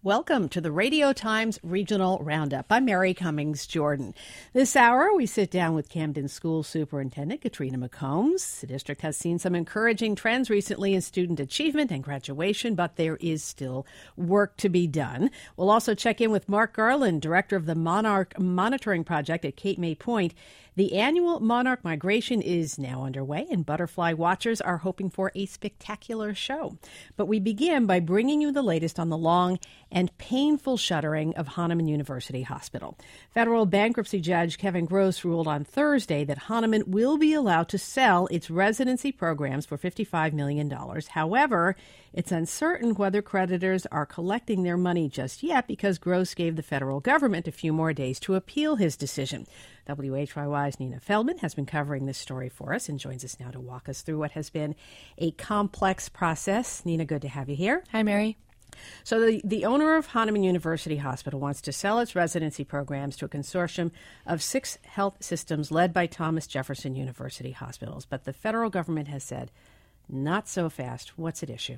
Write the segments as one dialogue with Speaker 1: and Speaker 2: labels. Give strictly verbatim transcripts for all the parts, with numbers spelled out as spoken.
Speaker 1: Welcome to the Radio Times Regional Roundup. I'm Mary Cummings Jordan. This hour, we sit down with Camden School Superintendent Katrina McCombs. The district has seen some encouraging trends recently in student achievement and graduation, but there is still work to be done. We'll also check in with Mark Garland, director of the Monarch Monitoring Project at Cape May Point. The annual monarch migration is now underway, and butterfly watchers are hoping for a spectacular show. But we begin by bringing you the latest on the long and painful shuttering of Hahnemann University Hospital. Federal bankruptcy judge Kevin Gross ruled on Thursday that Hahnemann will be allowed to sell its residency programs for fifty-five million dollars. However, it's uncertain whether creditors are collecting their money just yet because Gross gave the federal government a few more days to appeal his decision. W H Y Y's Nina Feldman has been covering this story for us and joins us now to walk us through what has been a complex process. Nina, good to have you here.
Speaker 2: Hi, Mary.
Speaker 1: So the, the owner of Hahnemann University Hospital wants to sell its residency programs to a consortium of six health systems led by Thomas Jefferson University Hospitals. But the federal government has said, not so fast. What's at issue?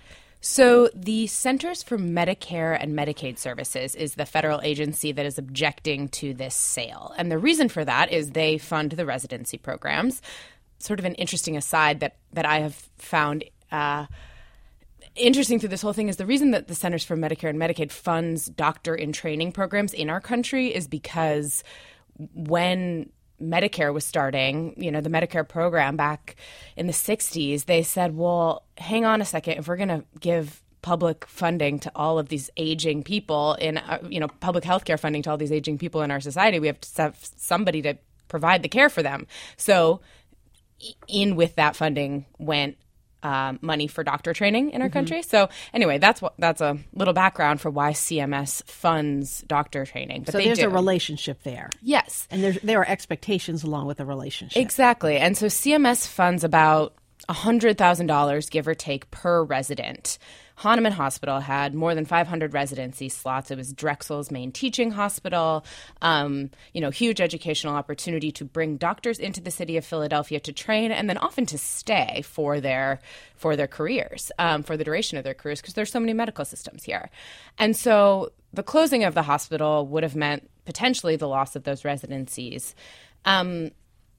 Speaker 2: So the Centers for Medicare and Medicaid Services is the federal agency that is objecting to this sale. And the reason for that is they fund the residency programs. Sort of an interesting aside that, that I have found uh, interesting through this whole thing is the reason that the Centers for Medicare and Medicaid funds doctor-in-training programs in our country is because when Medicare was starting, you know, the Medicare program back in the sixties, they said, well, hang on a second, if we're going to give public funding to all of these aging people in, uh, you know, public health care funding to all these aging people in our society, we have to have somebody to provide the care for them. So in with that funding went Uh, money for doctor training in our mm-hmm. country. So anyway, that's what that's a little background for why C M S funds doctor training. But
Speaker 1: so
Speaker 2: they
Speaker 1: there's
Speaker 2: do.
Speaker 1: a relationship there.
Speaker 2: Yes.
Speaker 1: And there's, there are expectations along with the relationship.
Speaker 2: Exactly. And so C M S funds about one hundred thousand dollars, give or take, per resident. Hahnemann Hospital had more than five hundred residency slots. It was Drexel's main teaching hospital, um, you know, huge educational opportunity to bring doctors into the city of Philadelphia to train and then often to stay for their for their careers, um, for the duration of their careers, because there's so many medical systems here. And so the closing of the hospital would have meant potentially the loss of those residencies. Um,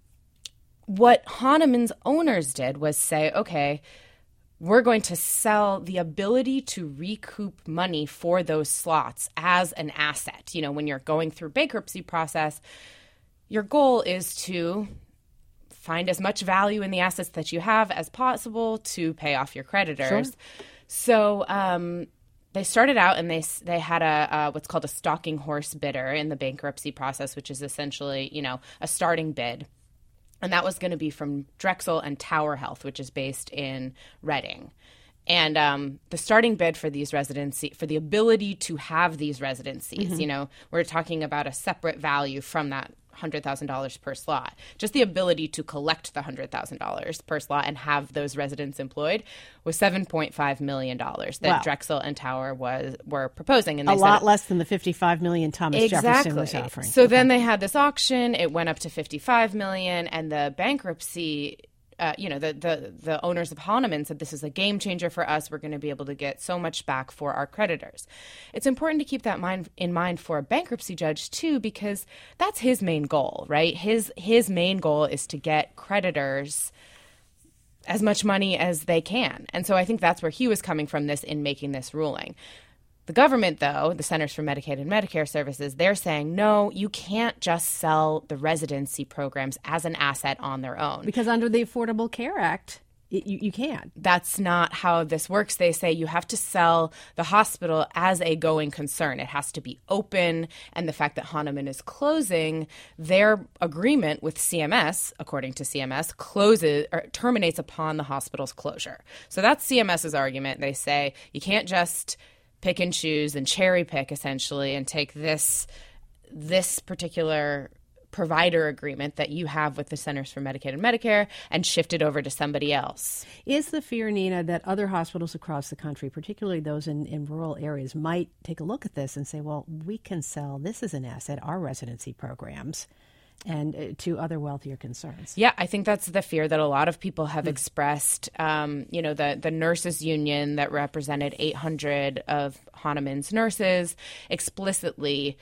Speaker 2: what Hahnemann's owners did was say, okay, we're going to sell the ability to recoup money for those slots as an asset. You know, when you're going through bankruptcy process, your goal is to find as much value in the assets that you have as possible to pay off your creditors. Sure. So um, they started out and they they had a uh, what's called a stalking horse bidder in the bankruptcy process, which is essentially, you know, a starting bid. And that was going to be from Drexel and Tower Health, which is based in Reading. And um, the starting bid for these residency, for the ability to have these residencies, mm-hmm. you know, we're talking about a separate value from that one hundred thousand dollars per slot. Just the ability to collect the one hundred thousand dollars per slot and have those residents employed was seven point five million dollars that wow. Drexel and Tower was were proposing. And they
Speaker 1: a
Speaker 2: said
Speaker 1: lot
Speaker 2: it,
Speaker 1: less than the fifty-five million dollars Thomas
Speaker 2: exactly.
Speaker 1: Jefferson was offering.
Speaker 2: So
Speaker 1: okay.
Speaker 2: then they had this auction. It went up to fifty-five million dollars, and the bankruptcy Uh, you know, the, the the owners of Hahnemann said this is a game changer for us. We're going to be able to get so much back for our creditors. It's important to keep that mind in mind for a bankruptcy judge, too, because that's his main goal, right? His his main goal is to get creditors as much money as they can. And so I think that's where he was coming from this in making this ruling. The government, though, the Centers for Medicaid and Medicare Services, they're saying, no, you can't just sell the residency programs as an asset on their own.
Speaker 1: Because under the Affordable Care Act, it, you, you can't.
Speaker 2: That's not how this works. They say you have to sell the hospital as a going concern. It has to be open. And the fact that Hahnemann is closing, their agreement with C M S, according to C M S, closes or terminates upon the hospital's closure. So that's CMS's argument. They say you can't just pick and choose and cherry pick, essentially, and take this this particular provider agreement that you have with the Centers for Medicaid and Medicare and shift it over to somebody else.
Speaker 1: Is the fear, Nina, that other hospitals across the country, particularly those in, in rural areas, might take a look at this and say, well, we can sell this as an asset, our residency programs, and uh, to other wealthier concerns.
Speaker 2: Yeah, I think that's the fear that a lot of people have mm. expressed. Um, you know, the, the nurses union that represented eight hundred of Hahnemann's nurses explicitly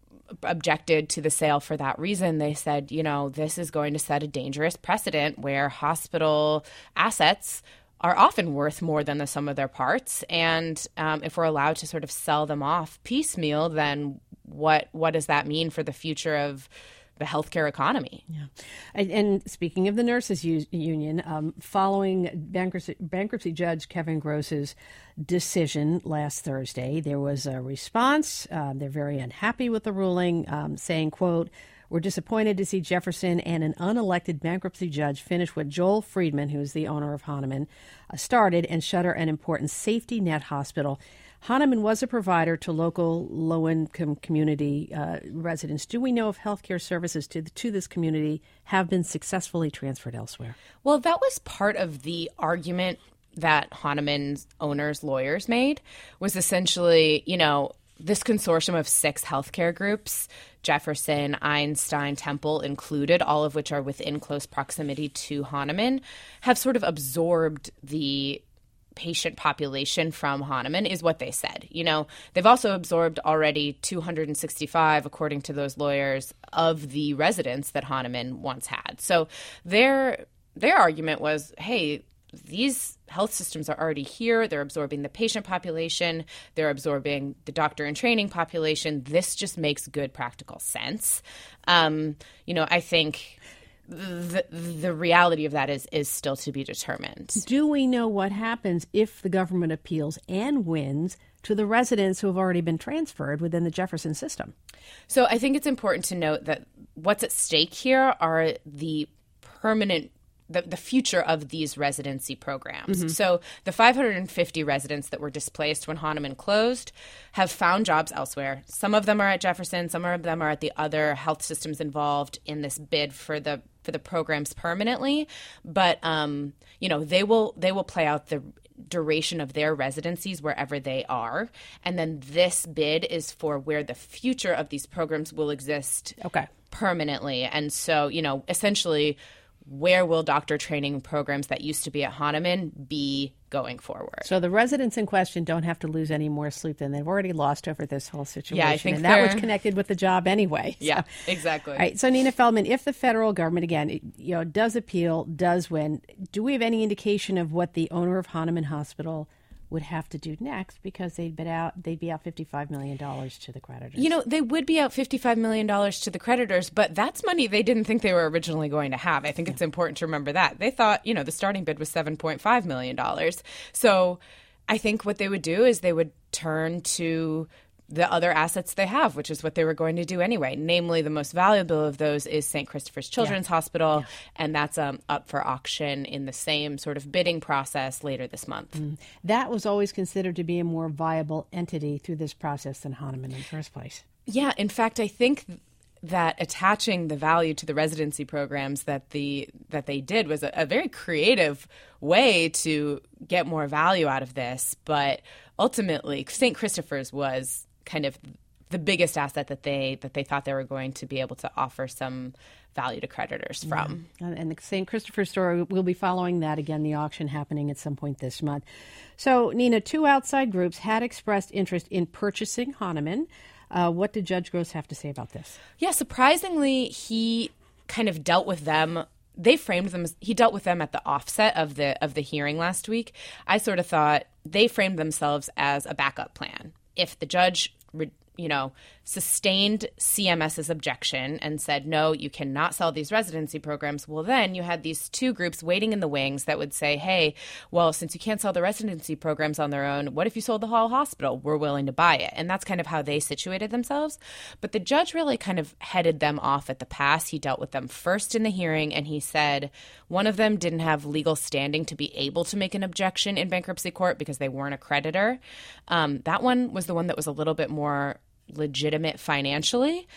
Speaker 2: objected to the sale for that reason. They said, you know, this is going to set a dangerous precedent where hospital assets are often worth more than the sum of their parts. And um, if we're allowed to sort of sell them off piecemeal, then what what does that mean for the future of the healthcare economy?
Speaker 1: Yeah. And, and speaking of the nurses u- union, um, following bankruptcy, bankruptcy judge Kevin Gross's decision last Thursday, there was a response. Uh, they're very unhappy with the ruling, um, saying, quote, "We're disappointed to see Jefferson and an unelected bankruptcy judge finish what Joel Friedman, who is the owner of Hahnemann, uh, started and shutter an important safety net hospital. Hahnemann was a provider to local low-income community uh, residents. Do we know if healthcare services to, to this community have been successfully transferred elsewhere?"
Speaker 2: Well, that was part of the argument that Hahnemann's owners' lawyers made, was essentially, you know, this consortium of six healthcare groups, Jefferson, Einstein, Temple included, all of which are within close proximity to Hahnemann, have sort of absorbed the patient population from Hahnemann, is what they said. You know, they've also absorbed already two hundred sixty-five, according to those lawyers, of the residents that Hahnemann once had. So their their argument was, hey, these health systems are already here. They're absorbing the patient population. They're absorbing the doctor in training population. This just makes good practical sense. Um, you know, I think the the reality of that is is still to be determined.
Speaker 1: Do we know what happens if the government appeals and wins to the residents who have already been transferred within the Jefferson system?
Speaker 2: So I think it's important to note that what's at stake here are the permanent The, the future of these residency programs. Mm-hmm. So the five hundred fifty residents that were displaced when Hahnemann closed have found jobs elsewhere. Some of them are at Jefferson. Some of them are at the other health systems involved in this bid for the for the programs permanently. But um, you know, they will they will play out the duration of their residencies wherever they are. And then this bid is for where the future of these programs will exist
Speaker 1: okay.
Speaker 2: permanently. And so, you know, essentially, where will doctor training programs that used to be at Hahnemann be going forward?
Speaker 1: So the residents in question don't have to lose any more sleep than they've already lost over this whole situation.
Speaker 2: Yeah, I think
Speaker 1: and that was connected with the job anyway.
Speaker 2: Yeah,
Speaker 1: so.
Speaker 2: exactly.
Speaker 1: All right. So Nina Feldman, if the federal government, again, you know, does appeal, does win, do we have any indication of what the owner of Hahnemann Hospital would have to do next, because they'd be out they'd be out fifty-five million dollars to the creditors?
Speaker 2: You know, they would be out fifty-five million dollars to the creditors, but that's money they didn't think they were originally going to have. I think yeah. it's important to remember that. They thought, you know, the starting bid was seven point five million dollars. So I think what they would do is they would turn to the other assets they have, which is what they were going to do anyway. Namely, the most valuable of those is Saint Christopher's Children's yeah. Hospital, yeah. and that's um, up for auction in the same sort of bidding process later this month.
Speaker 1: Mm. That was always considered to be a more viable entity through this process than Hahnemann in the first place.
Speaker 2: Yeah, in fact, I think that attaching the value to the residency programs that the that they did was a, a very creative way to get more value out of this. But ultimately, Saint Christopher's was kind of the biggest asset that they that they thought they were going to be able to offer some value to creditors from.
Speaker 1: Yeah. And the Saint Christopher story, we'll be following that again, the auction happening at some point this month. So, Nina, two outside groups had expressed interest in purchasing Hahnemann. Uh, what did Judge Gross have to say about this?
Speaker 2: Yeah, surprisingly, he kind of dealt with them. They framed them as, he dealt with them at the offset of the of the hearing last week. I sort of thought they framed themselves as a backup plan. If the judge, you know, sustained CMS's objection and said, no, you cannot sell these residency programs, well, then you had these two groups waiting in the wings that would say, hey, well, since you can't sell the residency programs on their own, what if you sold the whole hospital? We're willing to buy it. And that's kind of how they situated themselves. But the judge really kind of headed them off at the pass. He dealt with them first in the hearing, and he said one of them didn't have legal standing to be able to make an objection in bankruptcy court because they weren't a creditor. Um, that one was the one that was a little bit more legitimate financially.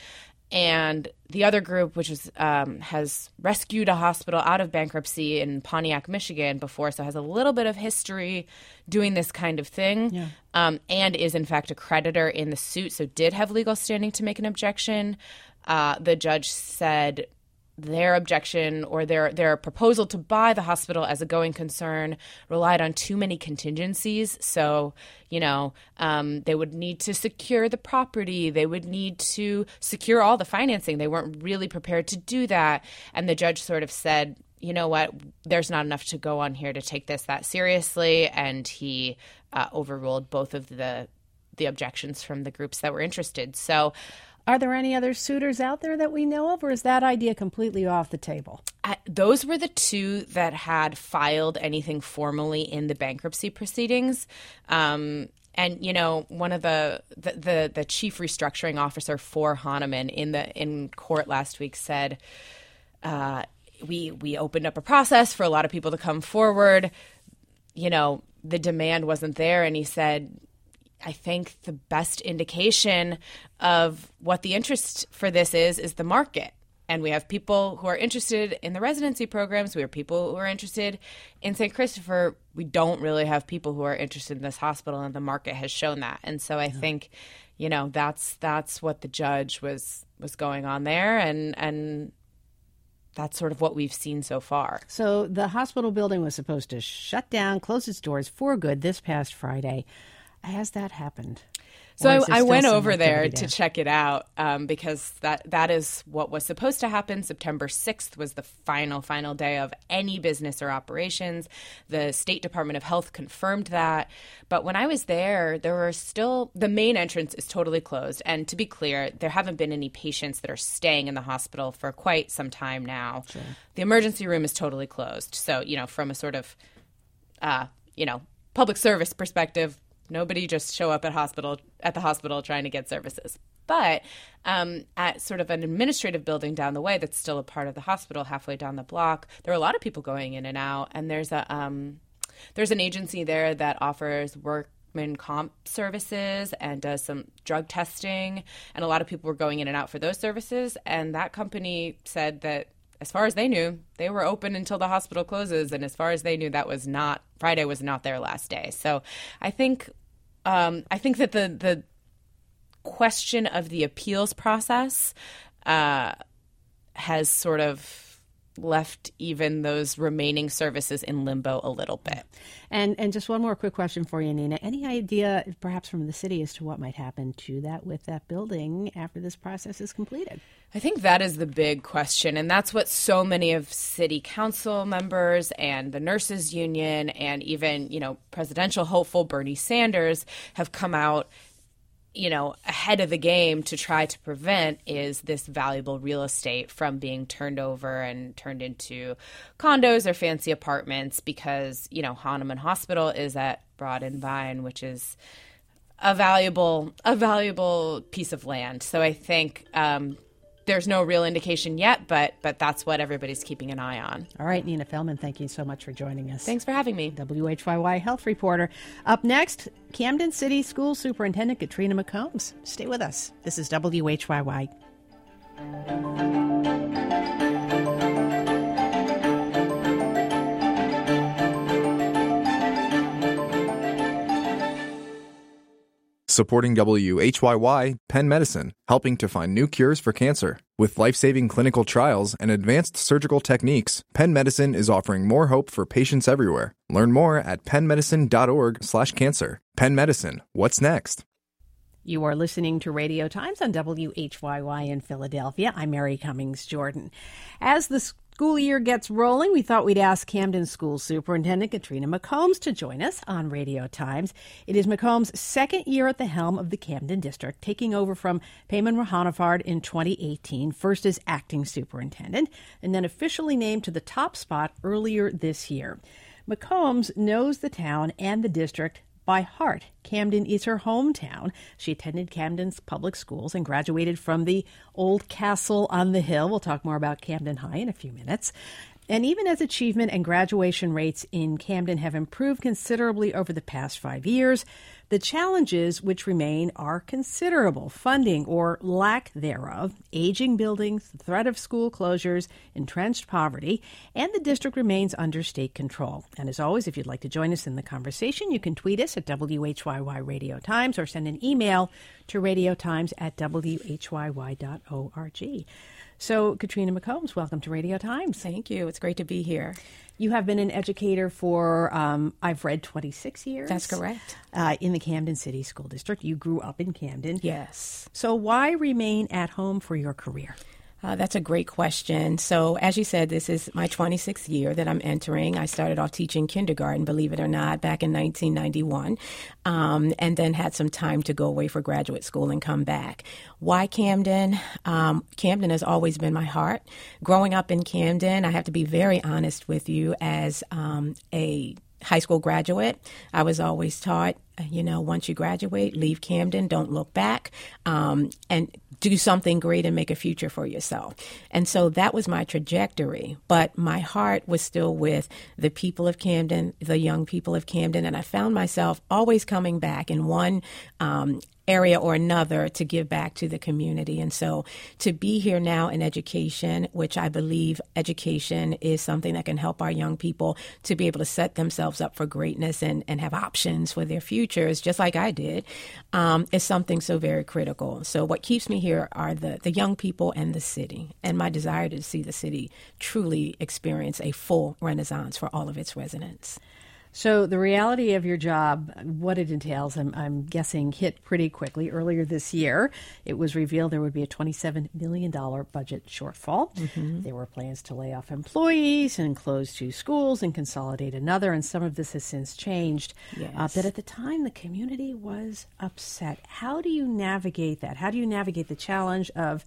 Speaker 2: And the other group, which is um, has rescued a hospital out of bankruptcy in Pontiac, Michigan before, so has a little bit of history doing this kind of thing, yeah. um, and is in fact a creditor in the suit, so did have legal standing to make an objection. uh, the judge said their objection or their their proposal to buy the hospital as a going concern relied on too many contingencies. So, you know, um, they would need to secure the property. They would need to secure all the financing. They weren't really prepared to do that. And the judge sort of said, you know what, there's not enough to go on here to take this that seriously. And he uh, overruled both of the the objections from the groups that were interested. So
Speaker 1: are there any other suitors out there that we know of, or is that idea completely off the table?
Speaker 2: Uh, those were the two that had filed anything formally in the bankruptcy proceedings. Um, and, you know, one of the, the, the, the chief restructuring officer for Hahnemann in the in court last week said, uh, we we opened up a process for a lot of people to come forward. You know, the demand wasn't there. And he said, I think the best indication of what the interest for this is, is the market. And we have people who are interested in the residency programs. We have people who are interested in Saint Christopher. We don't really have people who are interested in this hospital, and the market has shown that. And so I yeah. think, you know, that's that's what the judge was was going on there. And and that's sort of what we've seen so far.
Speaker 1: So the hospital building was supposed to shut down, close its doors for good this past Friday. Has that happened?
Speaker 2: So I, I went over there, there to check it out um, because that that is what was supposed to happen. September sixth was the final, final day of any business or operations. The State Department of Health confirmed that. But when I was there, there were still – the main entrance is totally closed. And to be clear, there haven't been any patients that are staying in the hospital for quite some time now. Sure. The emergency room is totally closed. So, you know, from a sort of, uh, you know, public service perspective – nobody just show up at hospital at the hospital trying to get services. But um, at sort of an administrative building down the way that's still a part of the hospital, halfway down the block, there are a lot of people going in and out. And there's a um, there's an agency there that offers workman comp services and does some drug testing. And a lot of people were going in and out for those services. And that company said that, as far as they knew, they were open until the hospital closes. And as far as they knew, that was not Friday was not their last day. So I think um, I think that the the question of the appeals process uh, has sort of left even those remaining services in limbo a little bit.
Speaker 1: And and just one more quick question for you, Nina. Any idea, perhaps from the city, as to what might happen to that with that building after this process is completed?
Speaker 2: I think that is the big question, and that's what so many of city council members and the nurses union and even, you know, presidential hopeful Bernie Sanders have come out, you know, ahead of the game to try to prevent is this valuable real estate from being turned over and turned into condos or fancy apartments because, you know, Hahnemann Hospital is at Broad and Vine, which is a valuable, a valuable piece of land. So I think um, there's no real indication yet, but but that's what everybody's keeping an eye on.
Speaker 1: All right, Nina Feldman, thank you so much for joining us.
Speaker 2: Thanks for having me.
Speaker 1: W H Y Y health reporter. Up next, Camden City School Superintendent Katrina McCombs. Stay with us. This is W H Y Y.
Speaker 3: Supporting W H Y Y, Penn Medicine, helping to find new cures for cancer. With life-saving clinical trials and advanced surgical techniques, Penn Medicine is offering more hope for patients everywhere. Learn more at pennmedicine.org slash cancer. Penn Medicine, what's next?
Speaker 1: You are listening to Radio Times on W H Y Y in Philadelphia. I'm Mary Cummings Jordan. As the school year gets rolling, we thought we'd ask Camden School Superintendent Katrina McCombs to join us on Radio Times. It is McCombs' second year at the helm of the Camden District, taking over from Payman Rahanafard in twenty eighteen, first as acting superintendent, and then officially named to the top spot earlier this year. McCombs knows the town and the district by heart. Camden is her hometown. She attended Camden's public schools and graduated from the Old Castle on the Hill. We'll talk more about Camden High in a few minutes. And even as achievement and graduation rates in Camden have improved considerably over the past five years, The challenges which remain are considerable: funding or lack thereof, aging buildings, the threat of school closures, entrenched poverty, and the district remains under state control. And as always, if you'd like to join us in the conversation, you can tweet us at W H Y Y Radio Times or send an email to radiotimes at W H Y Y dot org. So, Katrina McCombs, welcome to Radio Times.
Speaker 2: Thank you. It's great to be here.
Speaker 1: You have been an educator for, um, I've read, twenty-six years.
Speaker 2: That's correct.
Speaker 1: Uh, in the Camden City School District. You grew up in Camden.
Speaker 2: Yes.
Speaker 1: So why remain at home for your career?
Speaker 2: Uh, that's a great question. So, as you said, this is my twenty-sixth year that I'm entering. I started off teaching kindergarten, believe it or not, back in nineteen ninety-one, um, and then had some time to go away for graduate school and come back. Why Camden? Um, Camden has always been my heart. Growing up in Camden, I have to be very honest with you, as um, a high school graduate, I was always taught, you know, once you graduate, leave Camden, don't look back, um, and do something great and make a future for yourself. And so that was my trajectory. But my heart was still with the people of Camden, the young people of Camden, and I found myself always coming back in one um area or another to give back to the community. And so to be here now in education, which I believe education is something that can help our young people to be able to set themselves up for greatness and, and have options for their futures, just like I did, um, is something so very critical. So what keeps me here are the, the young people and the city, and my desire to see the city truly experience a full renaissance for all of its residents.
Speaker 1: So the reality of your job, what it entails, I'm, I'm guessing, hit pretty quickly. Earlier this year, it was revealed there would be a twenty-seven million dollars budget shortfall. Mm-hmm. There were plans to lay off employees and close two schools and consolidate another, and some of this has since changed.
Speaker 2: Yes.
Speaker 1: Uh, but at the time, the community was upset. How do you navigate that? How do you navigate the challenge of,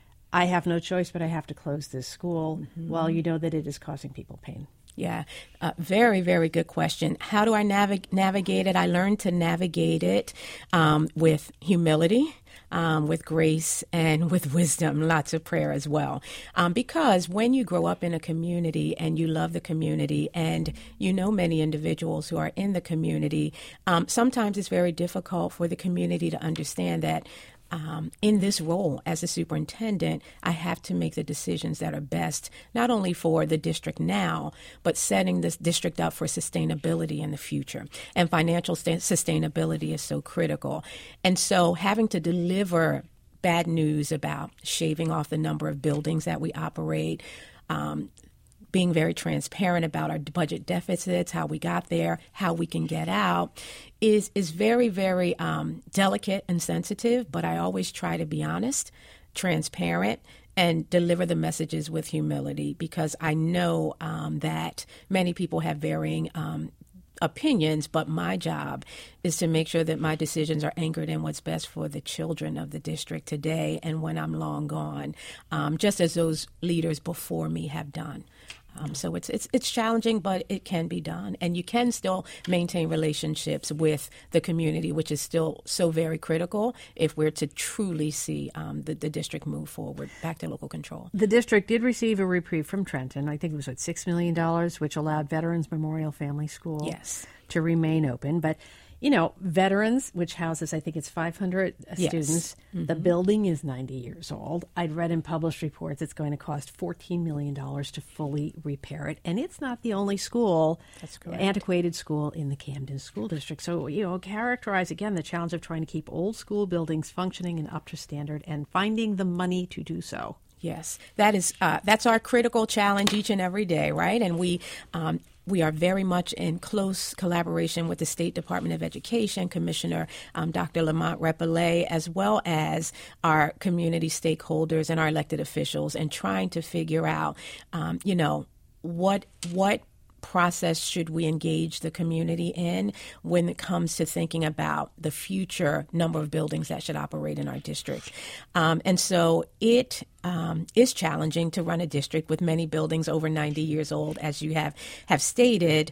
Speaker 1: I have no choice, but I have to close this school, mm-hmm. while you know that it is causing people pain?
Speaker 2: Yeah, uh, very, very good question. How do I navig- navigate it? I learned to navigate it um, with humility, um, with grace, and with wisdom, lots of prayer as well. Um, because when you grow up in a community and you love the community and you know many individuals who are in the community, um, sometimes it's very difficult for the community to understand that Um, in this role as a superintendent, I have to make the decisions that are best, not only for the district now, but setting this district up for sustainability in the future. And financial st- sustainability is so critical. And so having to deliver bad news about shaving off the number of buildings that we operate, um, being very transparent about our budget deficits, how we got there, how we can get out, is is very, very um, delicate and sensitive. But I always try to be honest, transparent, and deliver the messages with humility, because I know um, that many people have varying um, opinions, but my job is to make sure that my decisions are anchored in what's best for the children of the district today and when I'm long gone, um, just as those leaders before me have done. Um, so it's it's it's challenging, but it can be done, and you can still maintain relationships with the community, which is still so very critical if we're to truly see um, the, the district move forward back to local control.
Speaker 1: The district did receive a reprieve from Trenton. I think it was what, six million dollars, which allowed Veterans Memorial Family School
Speaker 2: yes.
Speaker 1: to remain open, but. You know, Veterans, which houses, I think it's five hundred
Speaker 2: yes.
Speaker 1: students, mm-hmm. the building is ninety years old. I'd read in published reports it's going to cost fourteen million dollars to fully repair it. And it's not the only school,
Speaker 2: That's correct.
Speaker 1: antiquated school in the Camden School District. So, you know, characterize, again, the challenge of trying to keep old school buildings functioning and up to standard and finding the money to do so.
Speaker 2: Yes, that is uh, that's our critical challenge each and every day, right? And we um, we are very much in close collaboration with the State Department of Education, Commissioner um, Doctor Lamont Repollet, as well as our community stakeholders and our elected officials, and trying to figure out, um, you know, what what. process should we engage the community in when it comes to thinking about the future number of buildings that should operate in our district. Um, and so it um, is challenging to run a district with many buildings over ninety years old, as you have, have stated.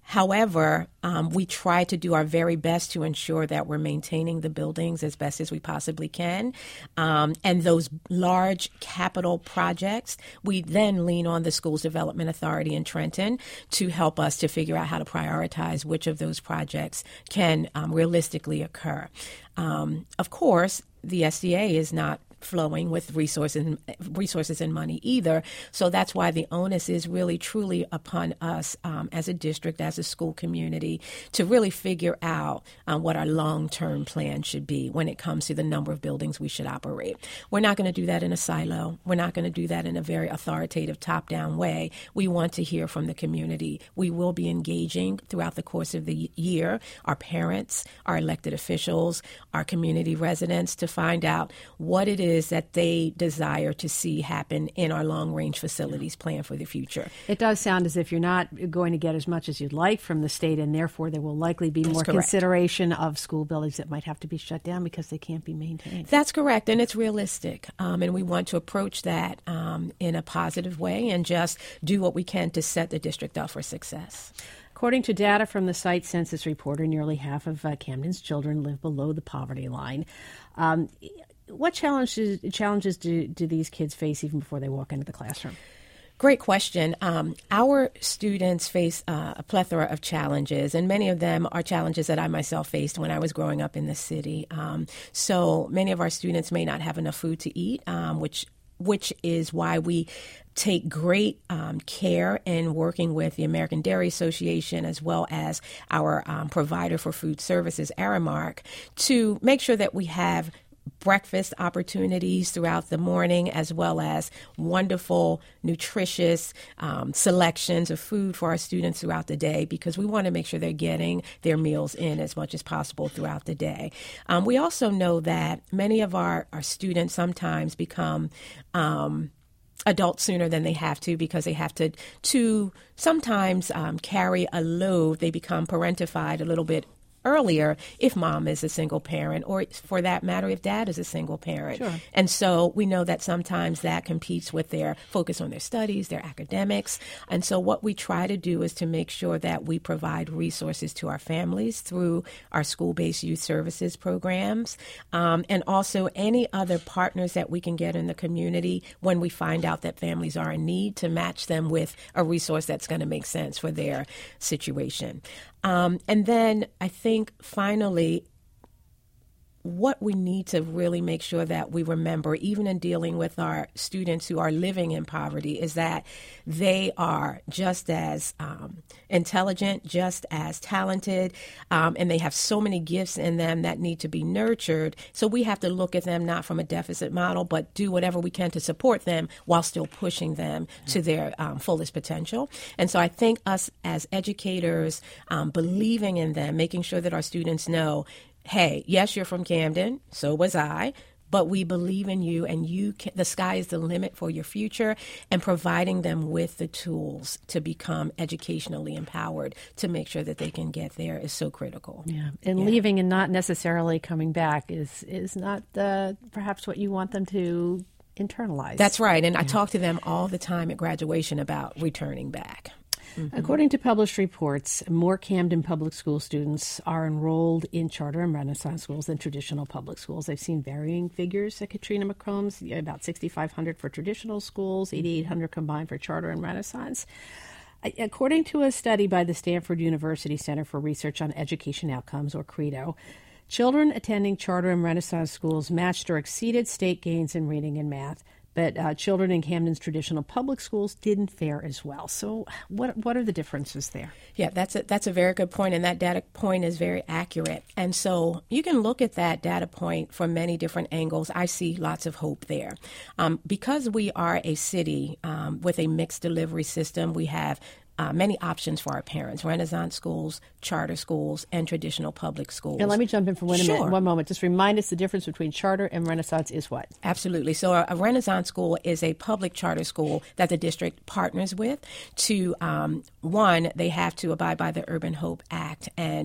Speaker 4: However, um, we try to do our very best to ensure that we're maintaining the buildings as best as we possibly can. Um, and those large capital projects, we then lean on the Schools Development Authority in Trenton to help us to figure out how to prioritize which of those projects can um, realistically occur. Um, of course, the S D A is not flowing with resources resources and money either. So that's why the onus is really truly upon us um, as a district, as a school community, to really figure out um, what our long-term plan should be when it comes to the number of buildings we should operate. We're not going to do that in a silo. We're not going to do that in a very authoritative top-down way. We want to hear from the community. We will be engaging throughout the course of the year our parents, our elected officials, our community residents to find out what it is is that they desire to see happen in our long-range facilities plan for the future.
Speaker 1: It does sound as if you're not going to get as much as you'd like from the state, and therefore there will likely be
Speaker 4: That's
Speaker 1: more
Speaker 4: correct.
Speaker 1: consideration of school buildings that might have to be shut down because they can't be maintained.
Speaker 4: That's correct, and it's realistic, um, and we want to approach that um, in a positive way and just do what we can to set the district up for success.
Speaker 1: According to data from the site Census Reporter, nearly half of uh, Camden's children live below the poverty line. Um, What challenges challenges do, do these kids face even before they walk into the classroom?
Speaker 4: Great question. Um, our students face uh, a plethora of challenges, and many of them are challenges that I myself faced when I was growing up in the city. Um, so many of our students may not have enough food to eat, um, which which is why we take great um, care in working with the American Dairy Association as well as our um, provider for food services, Aramark, to make sure that we have breakfast opportunities throughout the morning, as well as wonderful, nutritious um, selections of food for our students throughout the day, because we want to make sure they're getting their meals in as much as possible throughout the day. Um, we also know that many of our, our students sometimes become um, adults sooner than they have to because they have to, to sometimes um, carry a load. They become parentified a little bit earlier if mom is a single parent, or for that matter, if dad is a single parent.
Speaker 1: Sure.
Speaker 4: And so we know that sometimes that competes with their focus on their studies, their academics. And so what we try to do is to make sure that we provide resources to our families through our school-based youth services programs, um, and also any other partners that we can get in the community when we find out that families are in need, to match them with a resource that's going to make sense for their situation. Um, and then I think finally, what we need to really make sure that we remember, even in dealing with our students who are living in poverty, is that they are just as um, intelligent, just as talented, um, and they have so many gifts in them that need to be nurtured. So we have to look at them not from a deficit model, but do whatever we can to support them while still pushing them to their um, fullest potential. And so I think us as educators, um, believing in them, making sure that our students know, hey, yes, you're from Camden, so was I, but we believe in you, and you can, the sky is the limit for your future, and providing them with the tools to become educationally empowered to make sure that they can get there is so critical.
Speaker 1: Yeah, and
Speaker 4: yeah.
Speaker 1: leaving and not necessarily coming back is, is not uh, perhaps what you want them to internalize.
Speaker 4: That's right, and
Speaker 1: yeah.
Speaker 4: I talk to them all the time at graduation about returning back.
Speaker 1: Mm-hmm. According to published reports, more Camden public school students are enrolled in charter and Renaissance schools than traditional public schools. I've seen varying figures at Katrina McCombs, about sixty-five hundred for traditional schools, eighty-eight hundred combined for charter and Renaissance. According to a study by the Stanford University Center for Research on Education Outcomes, or CREDO, children attending charter and Renaissance schools matched or exceeded state gains in reading and math. But uh, children in Camden's traditional public schools didn't fare as well. So what what are the differences there?
Speaker 4: Yeah, that's a, that's a very good point, and that data point is very accurate. And so you can look at that data point from many different angles. I see lots of hope there. Um, because we are a city um, with a mixed delivery system, we have Uh, many options for our parents: Renaissance schools, charter schools, and traditional public schools.
Speaker 1: And let me jump in for one,
Speaker 4: sure.
Speaker 1: minute, one moment. Just remind us the difference between charter and Renaissance is what?
Speaker 4: Absolutely. So a, a Renaissance school is a public charter school that the district partners with to, um, one, they have to abide by the Urban Hope Act and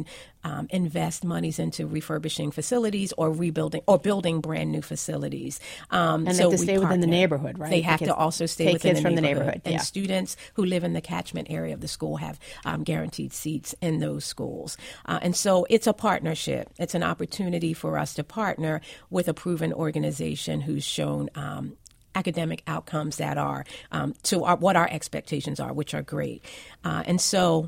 Speaker 4: um, invest monies into refurbishing facilities or rebuilding or building brand new facilities. Um,
Speaker 1: and
Speaker 4: so
Speaker 1: they have to stay
Speaker 4: partner.
Speaker 1: within the neighborhood, right?
Speaker 4: They have
Speaker 1: kids,
Speaker 4: to also stay
Speaker 1: take
Speaker 4: within
Speaker 1: kids
Speaker 4: the
Speaker 1: from
Speaker 4: neighborhood.
Speaker 1: the neighborhood.
Speaker 4: And
Speaker 1: yeah.
Speaker 4: students who live in the catchment area of the school have um, guaranteed seats in those schools. Uh, and so it's a partnership. It's an opportunity for us to partner with a proven organization who's shown um, academic outcomes that are um, to our, what our expectations are, which are great. Uh, and so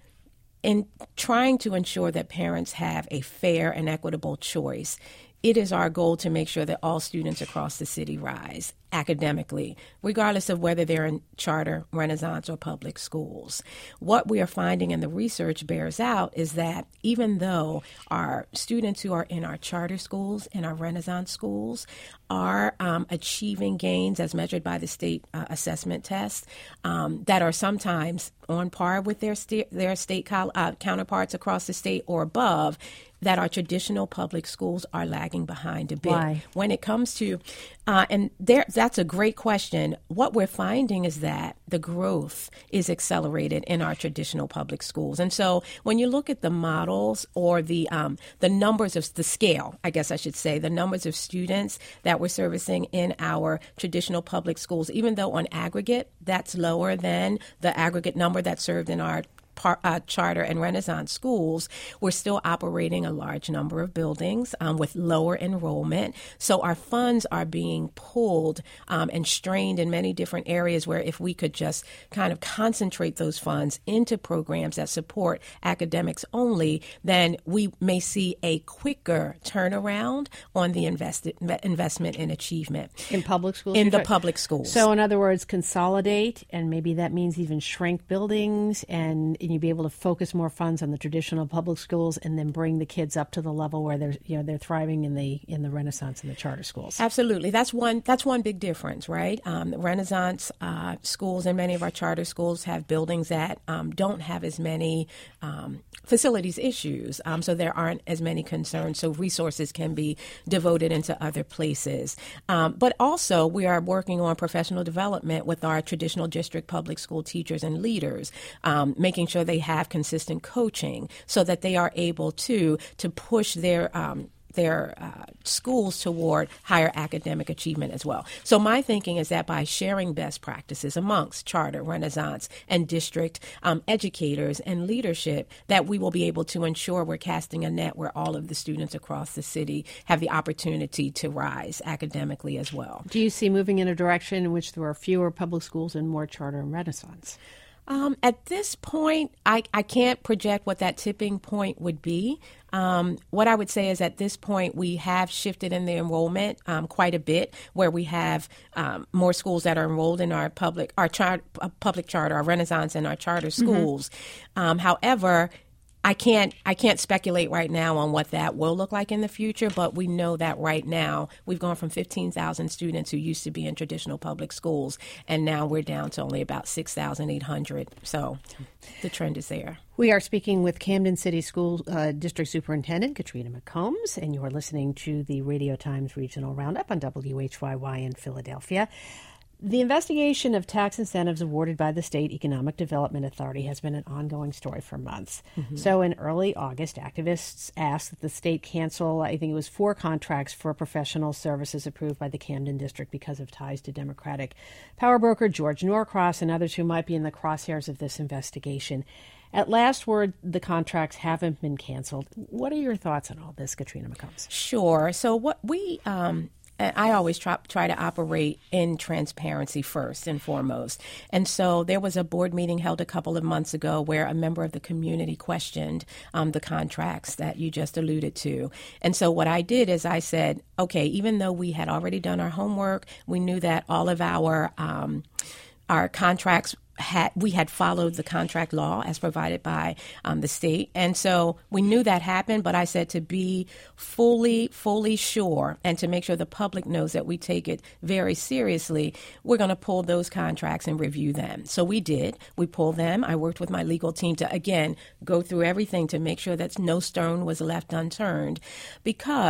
Speaker 4: in trying to ensure that parents have a fair and equitable choice, it is our goal to make sure that all students across the city rise academically, regardless of whether they're in charter, Renaissance, or public schools. What we are finding, and the research bears out, is that even though our students who are in our charter schools and our Renaissance schools are um, achieving gains as measured by the state uh, assessment test um, that are sometimes on par with their, st- their state col- uh, counterparts across the state or above, that our traditional public schools are lagging behind a bit.
Speaker 1: Why?
Speaker 4: When it comes to, uh, and there, that's a great question. What we're finding is that the growth is accelerated in our traditional public schools. And so when you look at the models or the um, the numbers of the scale, I guess I should say, the numbers of students that we're servicing in our traditional public schools, even though on aggregate that's lower than the aggregate number that's served in our Par, uh, charter and Renaissance schools, we're still operating a large number of buildings um, with lower enrollment. So our funds are being pulled um, and strained in many different areas where if we could just kind of concentrate those funds into programs that support academics only, then we may see a quicker turnaround on the invested, investment in achievement.
Speaker 1: In public schools?
Speaker 4: In the public schools.
Speaker 1: So in other words, consolidate, and maybe that means even shrink buildings, and and you'd be able to focus more funds on the traditional public schools, and then bring the kids up to the level where they're, you know, they're thriving in the in the Renaissance and the charter schools.
Speaker 4: Absolutely, that's one that's one big difference, right? Um, the Renaissance uh, schools and many of our charter schools have buildings that um, don't have as many um, facilities issues, um, so there aren't as many concerns. So resources can be devoted into other places. Um, but also, we are working on professional development with our traditional district public school teachers and leaders, um, making sure they have consistent coaching so that they are able to to push their um, their uh, schools toward higher academic achievement as well. So my thinking is that by sharing best practices amongst charter, Renaissance, and district um, educators and leadership, that we will be able to ensure we're casting a net where all of the students across the city have the opportunity to rise academically as well.
Speaker 1: Do you see moving in a direction in which there are fewer public schools and more charter and Renaissance?
Speaker 4: Um, at this point, I, I can't project what that tipping point would be. Um, what I would say is at this point, we have shifted in the enrollment um, quite a bit, where we have um, more schools that are enrolled in our public, our char- public charter, our Renaissance, and our charter schools. Mm-hmm. Um, however, I can't I can't speculate right now on what that will look like in the future, but we know that right now we've gone from fifteen thousand students who used to be in traditional public schools, and now we're down to only about six thousand eight hundred. So the trend is there.
Speaker 1: We are speaking with Camden City School uh, District Superintendent Katrina McCombs, and you are listening to the Radio Times Regional Roundup on W H Y Y in Philadelphia. The investigation of tax incentives awarded by the State Economic Development Authority has been an ongoing story for months. Mm-hmm. So in early August, activists asked that the state cancel, I think it was four contracts for professional services approved by the Camden District because of ties to Democratic power broker George Norcross and others who might be in the crosshairs of this investigation. At last word, the contracts haven't been canceled. What are your thoughts on all this, Katrina McCombs?
Speaker 4: Sure. So what we... Um I always try, try to operate in transparency first and foremost. And so there was a board meeting held a couple of months ago where a member of the community questioned um, the contracts that you just alluded to. And so what I did is I said, okay, even though we had already done our homework, we knew that all of our um, our contracts Had, we had followed the contract law as provided by um, the state. And so we knew that happened, but I said to be fully, fully sure and to make sure the public knows that we take it very seriously, we're going to pull those contracts and review them. So we did. We pulled them. I worked with my legal team to, again, go through everything to make sure that no stone was left unturned, because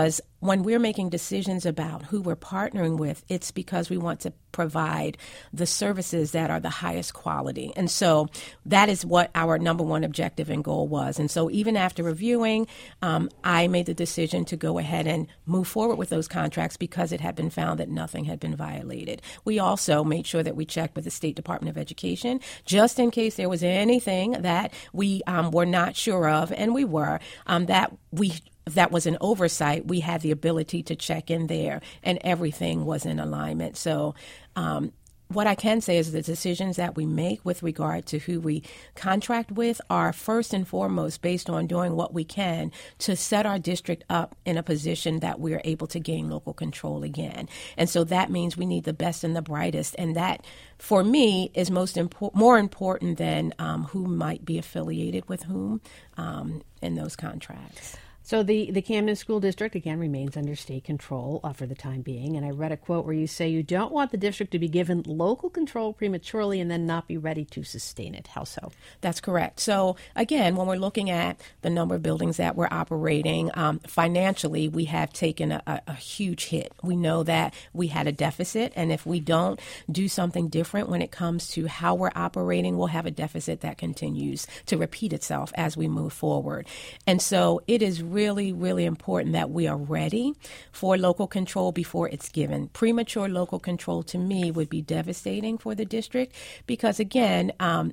Speaker 4: when we're making decisions about who we're partnering with, it's because we want to provide the services that are the highest quality. And so that is what our number one objective and goal was. And so even after reviewing, um, I made the decision to go ahead and move forward with those contracts because it had been found that nothing had been violated. We also made sure that we checked with the State Department of Education just in case there was anything that we um, were not sure of, and we were, um, that we If that was an oversight, we had the ability to check in there, and everything was in alignment. So um, what I can say is the decisions that we make with regard to who we contract with are first and foremost based on doing what we can to set our district up in a position that we're able to gain local control again. And so that means we need the best and the brightest. And that, for me, is most impo- more important than um, who might be affiliated with whom um, in those contracts.
Speaker 1: So the, the Camden School District, again, remains under state control uh, for the time being. And I read a quote where you say you don't want the district to be given local control prematurely and then not be ready to sustain it. How so?
Speaker 4: That's correct. So, again, when we're looking at the number of buildings that we're operating, um, financially, we have taken a, a, a huge hit. We know that we had a deficit, and if we don't do something different when it comes to how we're operating, we'll have a deficit that continues to repeat itself as we move forward. And so it is really, really important that we are ready for local control before it's given. Premature local control, to me, would be devastating for the district because, again, um,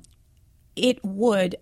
Speaker 4: it would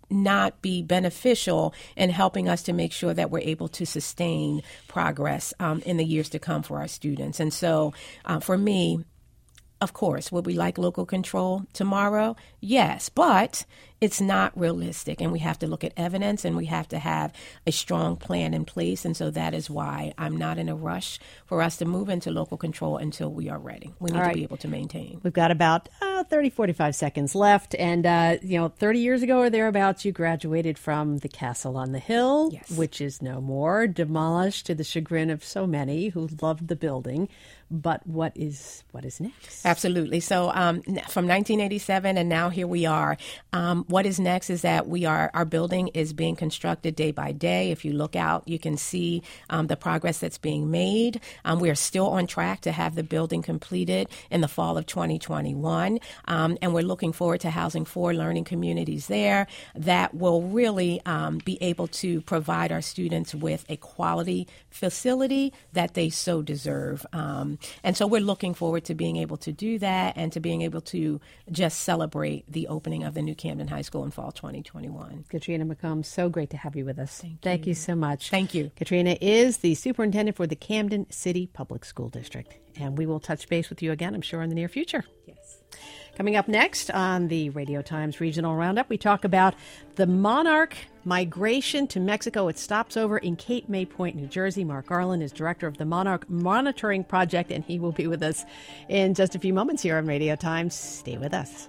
Speaker 4: not be beneficial in helping us to make sure that we're able to sustain progress um, in the years to come for our students. And so, uh, for me, of course, would we like local control tomorrow? Yes, but it's not realistic, and we have to look at evidence, and we have to have a strong plan in place, and so that is why I'm not in a rush for us to move into local control until we are ready. We need right. to be able to maintain.
Speaker 1: We've got about uh, thirty, forty-five seconds left, and, uh, you know, thirty years ago or thereabouts, you graduated from the Castle on the Hill,
Speaker 4: yes.
Speaker 1: which is no more, demolished to the chagrin of so many who loved the building. But what is what is next?
Speaker 4: Absolutely. So um, from nineteen eighty-seven and now here we are. Um, what is next is that we are our building is being constructed day by day. If you look out, you can see um, the progress that's being made. Um, we are still on track to have the building completed in the fall of twenty twenty-one. Um, and we're looking forward to housing four learning communities there that will really um, be able to provide our students with a quality facility that they so deserve. Um, And so we're looking forward to being able to do that and to being able to just celebrate the opening of the new Camden High School in fall twenty twenty-one.
Speaker 1: Katrina McCombs, so great to have you with us.
Speaker 4: Thank you.
Speaker 1: Thank you so much.
Speaker 4: Thank you.
Speaker 1: Katrina is the superintendent for the Camden City Public School District. And we will touch base with you again, I'm sure, in the near future.
Speaker 4: Yes.
Speaker 1: Coming up next on the Radio Times Regional Roundup, we talk about the monarch migration to Mexico. It stops over in Cape May Point, New Jersey. Mark Garland is director of the Monarch Monitoring Project, and he will be with us in just a few moments here on Radio Times. Stay with us.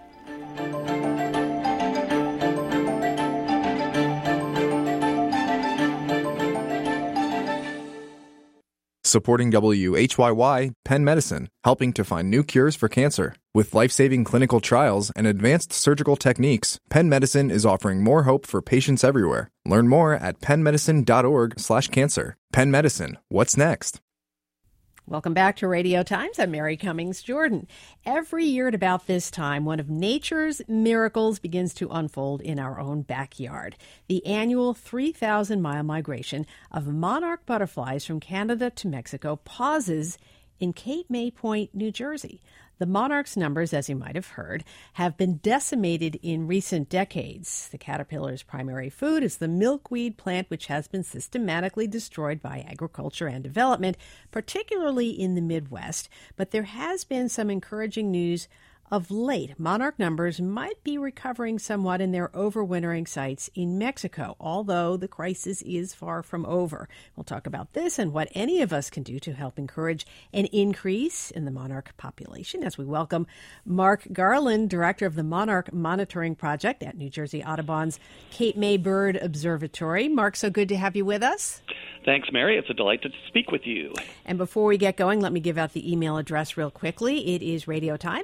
Speaker 3: Supporting W H Y Y, Penn Medicine, helping to find new cures for cancer. With life-saving clinical trials and advanced surgical techniques, Penn Medicine is offering more hope for patients everywhere. Learn more at pennmedicine.org slash cancer. Penn Medicine, what's next?
Speaker 1: Welcome back to Radio Times. I'm Mary Cummings Jordan. Every year at about this time, one of nature's miracles begins to unfold in our own backyard. The annual three thousand mile migration of monarch butterflies from Canada to Mexico pauses in Cape May Point, New Jersey. The monarch's numbers, as you might have heard, have been decimated in recent decades. The caterpillar's primary food is the milkweed plant, which has been systematically destroyed by agriculture and development, particularly in the Midwest. But there has been some encouraging news of late. Monarch numbers might be recovering somewhat in their overwintering sites in Mexico, although the crisis is far from over. We'll talk about this and what any of us can do to help encourage an increase in the monarch population as we welcome Mark Garland, director of the Monarch Monitoring Project at New Jersey Audubon's Cape May Bird Observatory. Mark, so good to have you with us.
Speaker 5: Thanks, Mary. It's a delight to speak with you.
Speaker 1: And before we get going, let me give out the email address real quickly. It is radiotimes at W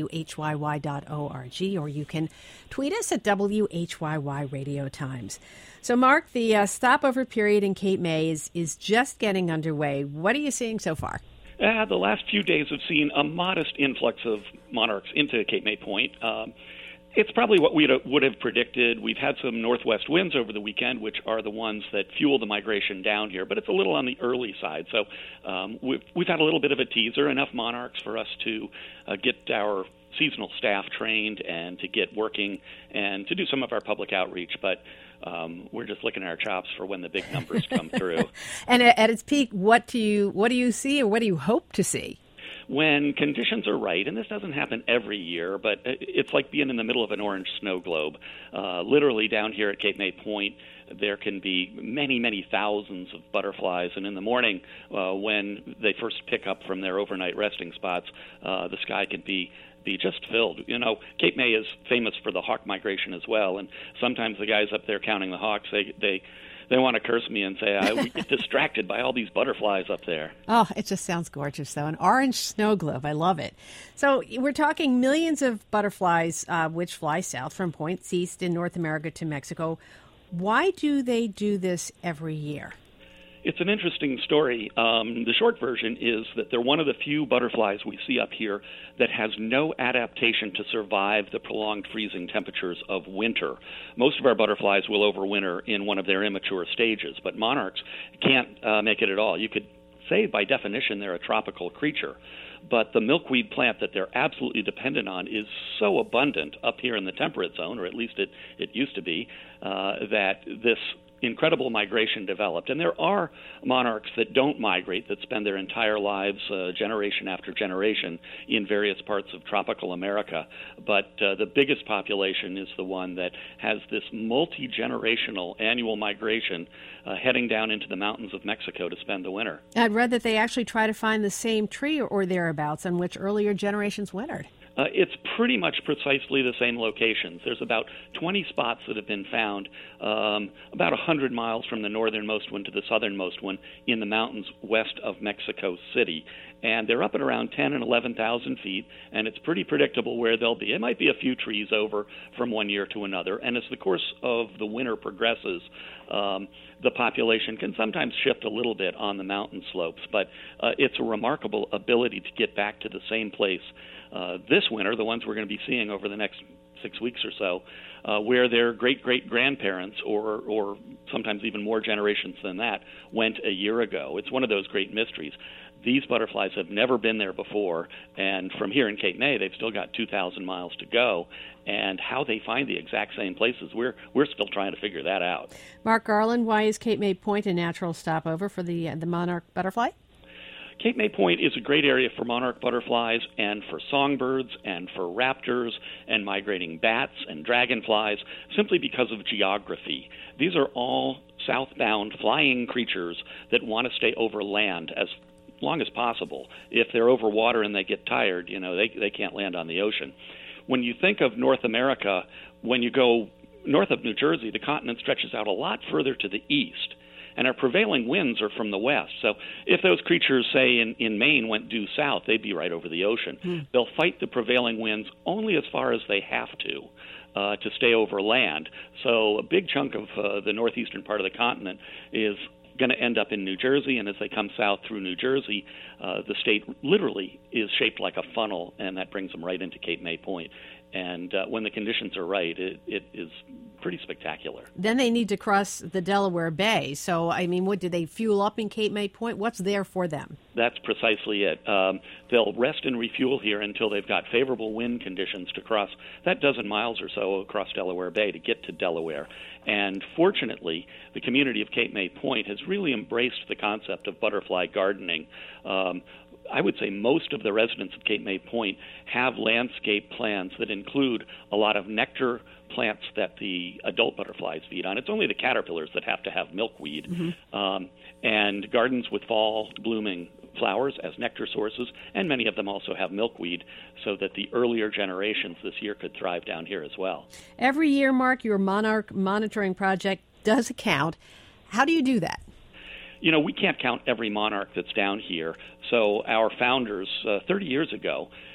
Speaker 1: W H Y Y dot org, or you can tweet us at W H Y Y Radio Times. So, Mark, the uh, stopover period in Cape May is, is just getting underway. What are you seeing so far?
Speaker 5: Uh, the last few days have seen a modest influx of monarchs into Cape May Point. Um, It's probably what we would have predicted. We've had some northwest winds over the weekend, which are the ones that fuel the migration down here, but it's a little on the early side. So um, we've, we've had a little bit of a teaser, enough monarchs for us to uh, get our seasonal staff trained and to get working and to do some of our public outreach. But um, we're just licking our chops for when the big numbers come through.
Speaker 1: And at its peak, what do you what do you see, or what do you hope to see?
Speaker 5: When conditions are right, and this doesn't happen every year, but it's like being in the middle of an orange snow globe. Uh, literally down here at Cape May Point, there can be many, many thousands of butterflies, and in the morning, uh, when they first pick up from their overnight resting spots, uh, the sky can be be just filled. You know, Cape May is famous for the hawk migration as well, and sometimes the guys up there counting the hawks, they they They want to curse me and say, I, we get distracted by all these butterflies up there.
Speaker 1: Oh, it just sounds gorgeous, though. An orange snow globe. I love it. So we're talking millions of butterflies uh, which fly south from points east in North America to Mexico. Why do they do this every year?
Speaker 5: It's an interesting story. Um, the short version is that they're one of the few butterflies we see up here that has no adaptation to survive the prolonged freezing temperatures of winter. Most of our butterflies will overwinter in one of their immature stages, but monarchs can't uh, make it at all. You could say by definition they're a tropical creature, but the milkweed plant that they're absolutely dependent on is so abundant up here in the temperate zone, or at least it, it used to be, uh, that this incredible migration developed. And there are monarchs that don't migrate, that spend their entire lives, uh, generation after generation, in various parts of tropical America. But uh, the biggest population is the one that has this multi-generational annual migration uh, heading down into the mountains of Mexico to spend the winter.
Speaker 1: I'd read that they actually try to find the same tree or thereabouts on which earlier generations wintered.
Speaker 5: Uh, it's pretty much precisely the same locations. There's about twenty spots that have been found, um, about one hundred miles from the northernmost one to the southernmost one in the mountains west of Mexico City. And they're up at around ten and eleven thousand feet, and it's pretty predictable where they'll be. It might be a few trees over from one year to another, and as the course of the winter progresses, um, the population can sometimes shift a little bit on the mountain slopes, but uh, it's a remarkable ability to get back to the same place uh, this winter, the ones we're going to be seeing over the next six weeks or so, uh, where their great-great-grandparents, or, or sometimes even more generations than that, went a year ago. It's one of those great mysteries. These butterflies have never been there before, and from here in Cape May, they've still got two thousand miles to go, and how they find the exact same places, we're we're still trying to figure that out.
Speaker 1: Mark Garland, why is Cape May Point a natural stopover for the uh, the monarch butterfly?
Speaker 5: Cape May Point is a great area for monarch butterflies and for songbirds and for raptors and migrating bats and dragonflies, simply because of geography. These are all southbound flying creatures that want to stay over land as long as possible. If they're over water and they get tired, you know, they they can't land on the ocean. When you think of North America, when you go north of New Jersey, the continent stretches out a lot further to the east, and our prevailing winds are from the west. So if those creatures, say, in, in Maine went due south, they'd be right over the ocean. Hmm. They'll fight the prevailing winds only as far as they have to. Uh, to stay over land. So a big chunk of uh, the northeastern part of the continent is going to end up in New Jersey, and as they come south through New Jersey, uh, the state literally is shaped like a funnel, and that brings them right into Cape May Point. And uh, when the conditions are right, it, it is pretty spectacular.
Speaker 1: Then they need to cross the Delaware Bay. So, I mean, what do they fuel up in Cape May Point? What's there for them?
Speaker 5: That's precisely it. Um, they'll rest and refuel here until they've got favorable wind conditions to cross that dozen miles or so across Delaware Bay to get to Delaware. And fortunately, the community of Cape May Point has really embraced the concept of butterfly gardening. Um, I would say most of the residents of Cape May Point have landscape plans that include a lot of nectar plants that the adult butterflies feed on. It's only the caterpillars that have to have milkweed, mm-hmm. um, and gardens with fall blooming flowers as nectar sources, and many of them also have milkweed so that the earlier generations this year could thrive down here as well.
Speaker 1: Every year, Mark, your monarch monitoring project does a count. How do you do that?
Speaker 5: You know, we can't count every monarch that's down here. So our founders uh, thirty years ago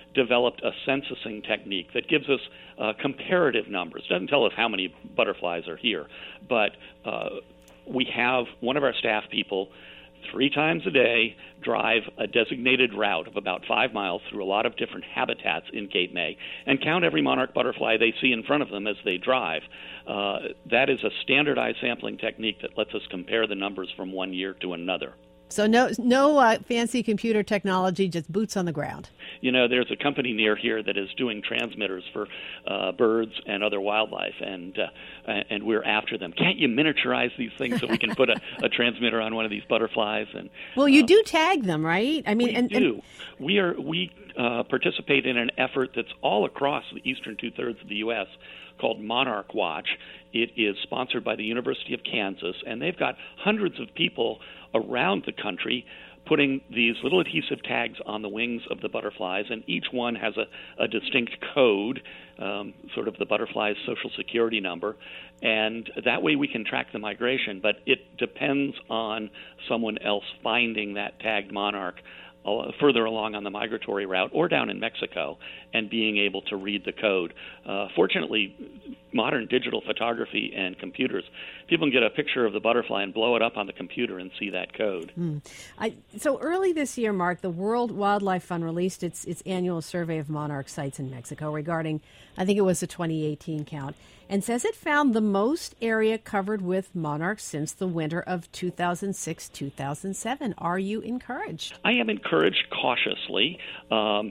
Speaker 5: developed a censusing technique that gives us uh, comparative numbers. It doesn't tell us how many butterflies are here, but uh, we have one of our staff people three times a day drive a designated route of about five miles through a lot of different habitats in Cape May and count every monarch butterfly they see in front of them as they drive. Uh, that is a standardized sampling technique that lets us compare the numbers from one year to another.
Speaker 1: So no no uh, fancy computer technology, just boots on the ground.
Speaker 5: You know, there's a company near here that is doing transmitters for uh, birds and other wildlife, and uh, and we're after them. Can't you miniaturize these things so we can put a, a transmitter on one of these butterflies? And
Speaker 1: well, you
Speaker 5: uh,
Speaker 1: do tag them, right? I mean,
Speaker 5: we
Speaker 1: and,
Speaker 5: do.
Speaker 1: And...
Speaker 5: We are we uh, participate in an effort that's all across the eastern two thirds of the U S called Monarch Watch. It is sponsored by the University of Kansas, and they've got hundreds of people around the country putting these little adhesive tags on the wings of the butterflies, and each one has a, a distinct code, um, sort of the butterfly's social security number, and that way we can track the migration, but it depends on someone else finding that tagged monarch further along on the migratory route or down in Mexico and being able to read the code. Uh, fortunately, modern digital photography and computers, people can get a picture of the butterfly and blow it up on the computer and see that code.
Speaker 1: Mm. I, so early this year, Mark, the World Wildlife Fund released its, its annual survey of monarch sites in Mexico regarding, I think it was the twenty eighteen count, and says it found the most area covered with monarchs since the winter of two thousand six two thousand seven. Are you encouraged?
Speaker 5: I am encouraged cautiously. Um,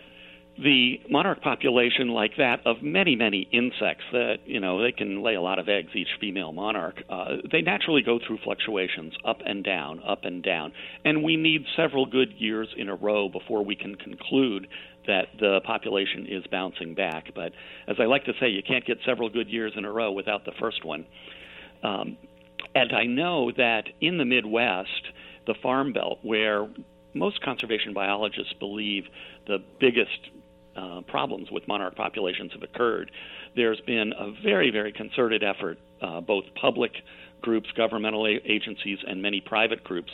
Speaker 5: the monarch population, like that of many, many insects that, you know, they can lay a lot of eggs, each female monarch, uh, they naturally go through fluctuations up and down, up and down. And we need several good years in a row before we can conclude that the population is bouncing back. But as I like to say, you can't get several good years in a row without the first one. Um, and I know that in the Midwest, the Farm Belt, where most conservation biologists believe the biggest uh, problems with monarch populations have occurred, there's been a very, very concerted effort, uh, both public groups, governmental a- agencies, and many private groups,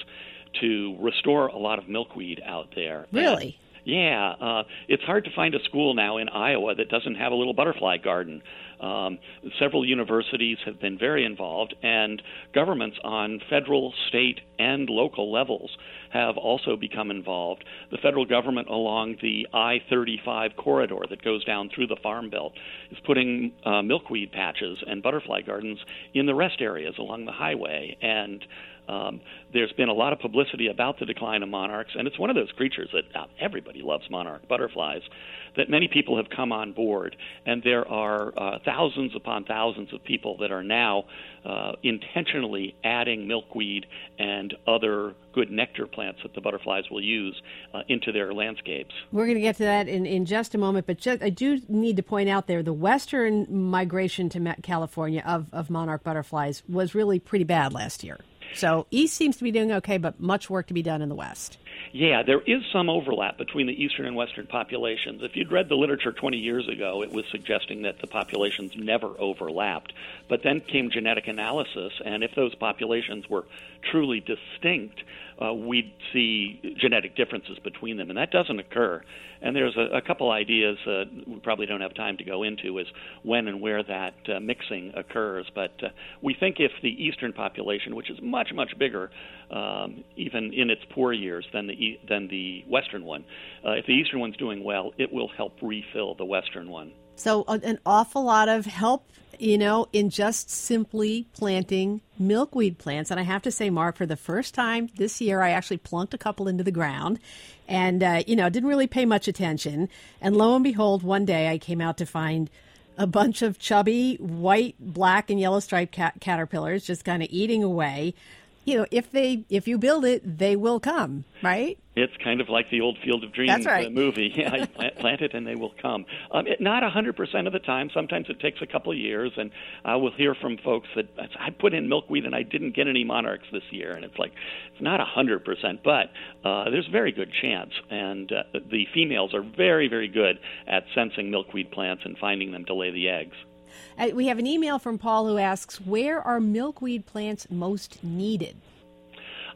Speaker 5: to restore a lot of milkweed out there.
Speaker 1: Really?
Speaker 5: And, yeah. Uh, it's hard to find a school now in Iowa that doesn't have a little butterfly garden. Um, several universities have been very involved, and governments on federal, state, and local levels have also become involved. The federal government along the I thirty-five corridor that goes down through the Farm Belt is putting uh, milkweed patches and butterfly gardens in the rest areas along the highway, and Um, there's been a lot of publicity about the decline of monarchs, and it's one of those creatures that uh, everybody loves monarch butterflies, that many people have come on board, and there are uh, thousands upon thousands of people that are now uh, intentionally adding milkweed and other good nectar plants that the butterflies will use uh, into their landscapes.
Speaker 1: We're going to get to that in, in just a moment, but just, I do need to point out there the western migration to California of, of monarch butterflies was really pretty bad last year. So east seems to be doing okay, but much work to be done in the west.
Speaker 5: Yeah, there is some overlap between the eastern and western populations. If you'd read the literature twenty years ago, it was suggesting that the populations never overlapped. But then came genetic analysis, and if those populations were truly distinct, uh, we'd see genetic differences between them, and that doesn't occur. And there's a, a couple ideas uh, we probably don't have time to go into as when and where that uh, mixing occurs. But uh, we think if the eastern population, which is much, much bigger, um, even in its poor years than the than the western one, uh, if the eastern one's doing well, it will help refill the western one.
Speaker 1: So uh, an awful lot of help, you know, in just simply planting milkweed plants. And I have to say, Mark, for the first time this year, I actually plunked a couple into the ground and, uh, you know, didn't really pay much attention. And lo and behold, one day I came out to find a bunch of chubby white, black, and yellow striped cat- caterpillars just kind of eating away. You know, if they if you build it, they will come, right?
Speaker 5: It's kind of like the old Field of Dreams
Speaker 1: That's right.
Speaker 5: uh, movie. Yeah, you plant, plant it and they will come. Um, it, not one hundred percent of the time. Sometimes it takes a couple of years, and I will hear from folks that I put in milkweed and I didn't get any monarchs this year. And it's like, it's not one hundred percent, but uh, there's a very good chance. And uh, the females are very, very good at sensing milkweed plants and finding them to lay the eggs.
Speaker 1: Uh, we have an email from Paul who asks, where are milkweed plants most needed?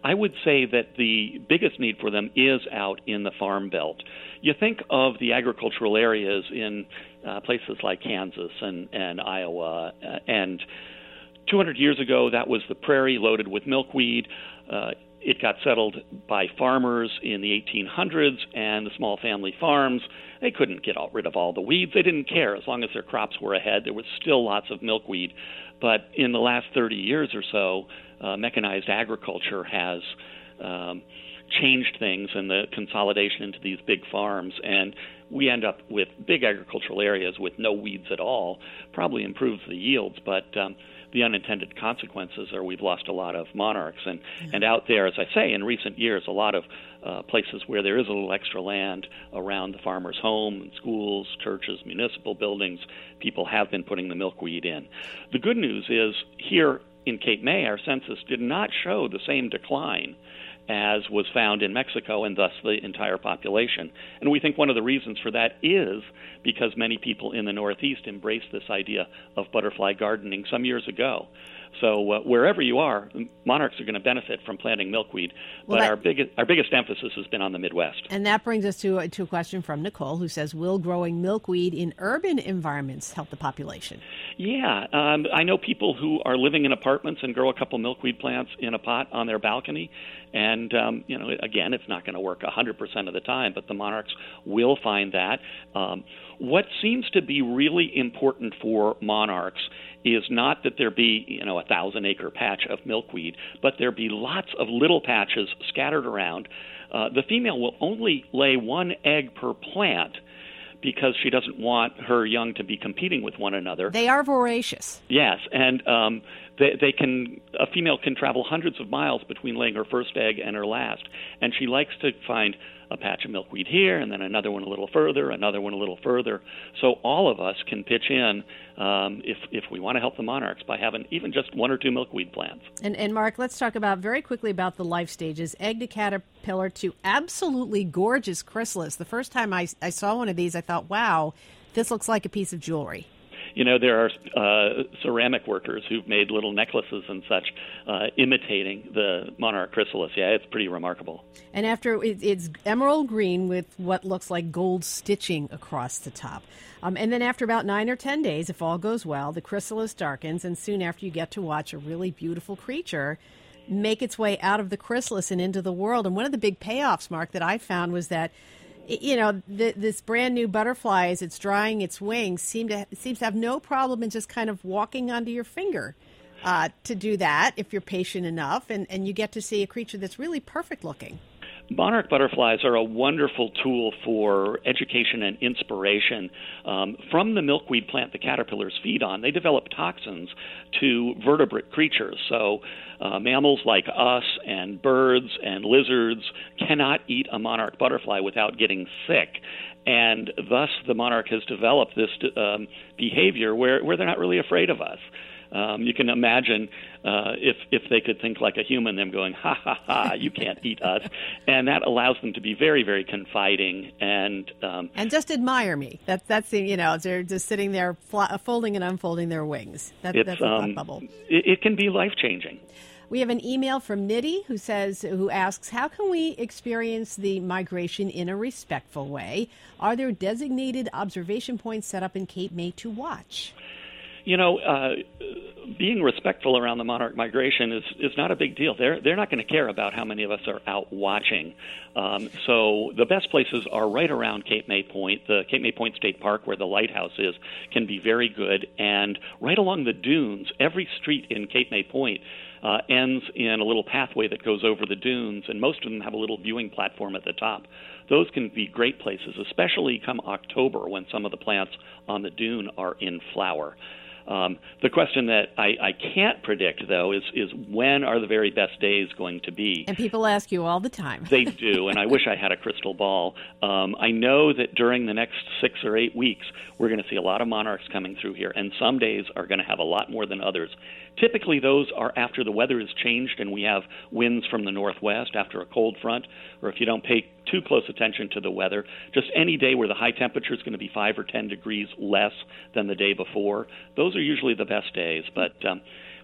Speaker 5: I would say that the biggest need for them is out in the farm belt. You think of the agricultural areas in uh, places like Kansas and, and Iowa, uh, and two hundred years ago, that was the prairie loaded with milkweed. Uh, it got settled by farmers in the eighteen hundreds, and the small family farms, they couldn't get all, rid of all the weeds. They didn't care. As long as their crops were ahead, there was still lots of milkweed. But in the last thirty years or so, uh, mechanized agriculture has um, changed things and the consolidation into these big farms, and we end up with big agricultural areas with no weeds at all. Probably improves the yields, but um, the unintended consequences are we've lost a lot of monarchs. And, mm-hmm. and out there, as I say, in recent years, a lot of uh, places where there is a little extra land around the farmer's home, and schools, churches, municipal buildings, people have been putting the milkweed in. The good news is here in Cape May, our census did not show the same decline as was found in Mexico, and thus the entire population. And we think one of the reasons for that is because many people in the Northeast embraced this idea of butterfly gardening some years ago. So uh, wherever you are, monarchs are going to benefit from planting milkweed.
Speaker 1: Well,
Speaker 5: but
Speaker 1: that,
Speaker 5: our biggest our biggest emphasis has been on the Midwest.
Speaker 1: And that brings us to, to a question from Nicole, who says, will growing milkweed in urban environments help the population?
Speaker 5: Yeah. Um, I know people who are living in apartments and grow a couple milkweed plants in a pot on their balcony. And, um, you know, again, it's not going to work one hundred percent of the time, but the monarchs will find that. Um, what seems to be really important for monarchs is not that there be, you know, a thousand-acre patch of milkweed, but there be lots of little patches scattered around. Uh, the female will only lay one egg per plant because she doesn't want her young to be competing with one another.
Speaker 1: They are voracious.
Speaker 5: Yes, and um, they, they can. A female can travel hundreds of miles between laying her first egg and her last, and she likes to find a patch of milkweed here, and then another one a little further, another one a little further. So all of us can pitch in um, if if we want to help the monarchs by having even just one or two milkweed plants.
Speaker 1: And, and Mark, let's talk about very quickly about the life stages. Egg to caterpillar to absolutely gorgeous chrysalis. The first time I, I saw one of these, I thought, wow, this looks like a piece of jewelry.
Speaker 5: You know, there are uh, ceramic workers who've made little necklaces and such uh, imitating the monarch chrysalis. Yeah, it's pretty remarkable.
Speaker 1: And after it, it's emerald green with what looks like gold stitching across the top. Um, and then after about nine or ten days, if all goes well, the chrysalis darkens, and soon after you get to watch a really beautiful creature make its way out of the chrysalis and into the world. And one of the big payoffs, Mark, that I found was that you know, the, this brand new butterfly, as it's drying its wings, seem to seems to have no problem in just kind of walking onto your finger uh, to do that if you're patient enough, and, and you get to see a creature that's really perfect looking.
Speaker 5: Monarch butterflies are a wonderful tool for education and inspiration. Um, from the milkweed plant the caterpillars feed on, they develop toxins to vertebrate creatures. So uh, mammals like us and birds and lizards cannot eat a monarch butterfly without getting sick. And thus the monarch has developed this um, behavior where, where they're not really afraid of us. Um, you can imagine uh, if if they could think like a human, them going, ha, ha, ha, you can't eat us. And that allows them to be very, very confiding. And um,
Speaker 1: and just admire me. That, that's the, you know, they're just sitting there fl- folding and unfolding their wings. That, that's a thought um, bubble.
Speaker 5: It, it can be life-changing.
Speaker 1: We have an email from Nitty who says, who asks, how can we experience the migration in a respectful way? Are there designated observation points set up in Cape May to watch?
Speaker 5: You know, uh, being respectful around the monarch migration is, is not a big deal. They're they're not going to care about how many of us are out watching. Um, so the best places are right around Cape May Point. The Cape May Point State Park, where the lighthouse is, can be very good. And right along the dunes, every street in Cape May Point uh, ends in a little pathway that goes over the dunes, and most of them have a little viewing platform at the top. Those can be great places, especially come October when some of the plants on the dune are in flower. Um, the question that I, I can't predict, though, is, is when are the very best days going to be?
Speaker 1: And people ask you all the time.
Speaker 5: They do, and I wish I had a crystal ball. Um, I know that during the next six or eight weeks, we're going to see a lot of monarchs coming through here, and some days are going to have a lot more than others. Typically, those are after the weather has changed and we have winds from the northwest after a cold front, or if you don't pay too close attention to the weather, just any day where the high temperature is going to be five or ten degrees less than the day before. Those are usually the best days, but um,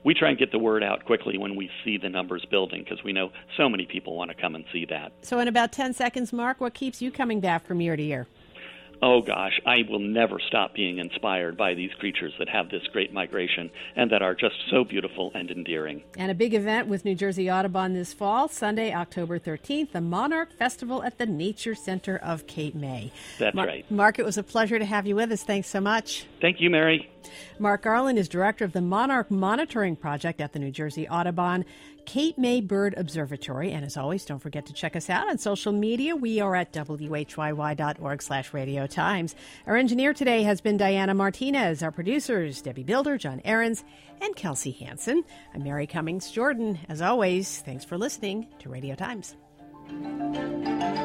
Speaker 5: we try and get the word out quickly when we see the numbers building because we know so many people want to come and see that.
Speaker 1: So in about ten seconds, Mark, what keeps you coming back from year to year?
Speaker 5: Oh, gosh, I will never stop being inspired by these creatures that have this great migration and that are just so beautiful and endearing.
Speaker 1: And a big event with New Jersey Audubon this fall, Sunday, October thirteenth, the Monarch Festival at the Nature Center of Cape May.
Speaker 5: That's
Speaker 1: Mar-
Speaker 5: right.
Speaker 1: Mark, it was a pleasure to have you with us. Thanks so much.
Speaker 5: Thank you, Mary.
Speaker 1: Mark Garland is director of the Monarch Monitoring Project at the New Jersey Audubon Cape May Bird Observatory. And as always, don't forget to check us out on social media. We are at W H Y Y dot org slash Radio Times. Our engineer today has been Diana Martinez. Our producers, Debbie Builder, John Ahrens, and Kelsey Hansen. I'm Mary Cummings Jordan. As always, thanks for listening to Radio Times.